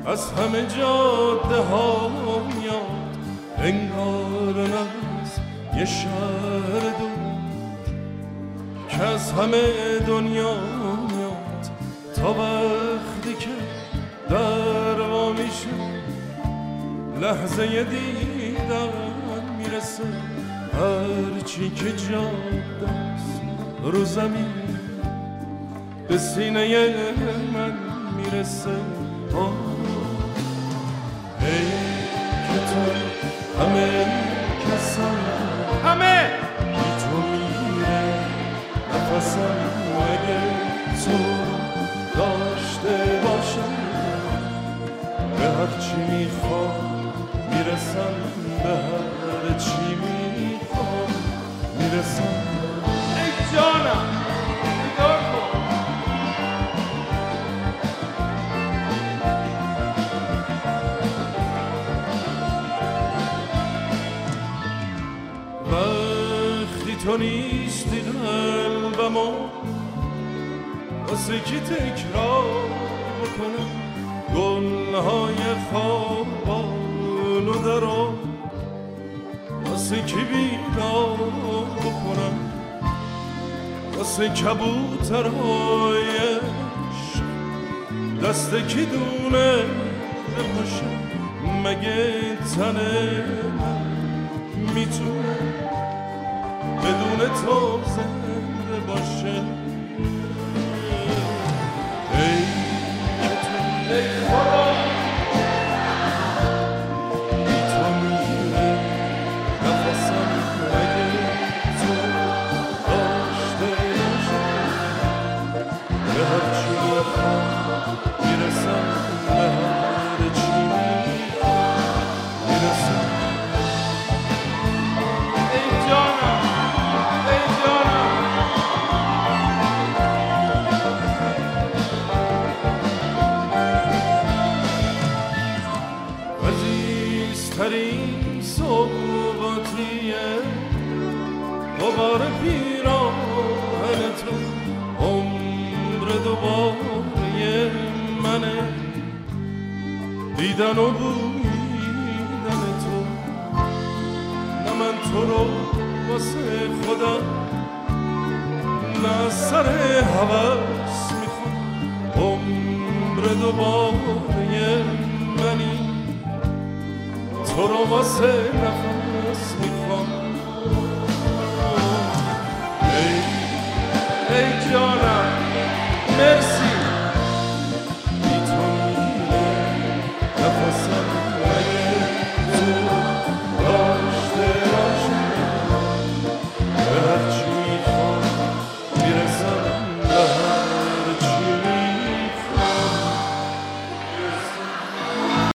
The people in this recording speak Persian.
از همه جاده ها میاد، انگار از یه شهر دور که از همه دنیا میاد. تا وقتی که در وا میشه لحظه دیدن میرسه، هرچی که جاده است رو زمین به سینه من میرسه. ای که تو همه کسم همه بی تو میره نفسم، اگه تو داشته باشم به هرچی میخوام میرسم، به هرچی میخوام میرسم. ای جانم نگاه کن، وقتی تو نیستی قلبمو واسه کی تکرار بکنم، گلهای خوابانو درو واسه کی بیدار بکنم، واسه کبوترهای عشق دست کی دونه بپاشم، مگه تن من میتونه بدون تو زنده باشه. ای که تو ای خدا بی تو میره نفسم، اگه تو داشته باشم به هرچی میخوام میرسم، به هرچی میخوام میرسم. عزیزترین سوغاتیه غبار پیراهن تو، عمر دوباره منه دیدن و بویدن تو. نه من تو رو واسه خودم نه سر هوس میخوام، عمر دوباره منی تو رو واسه نفس میخوام. ای جانم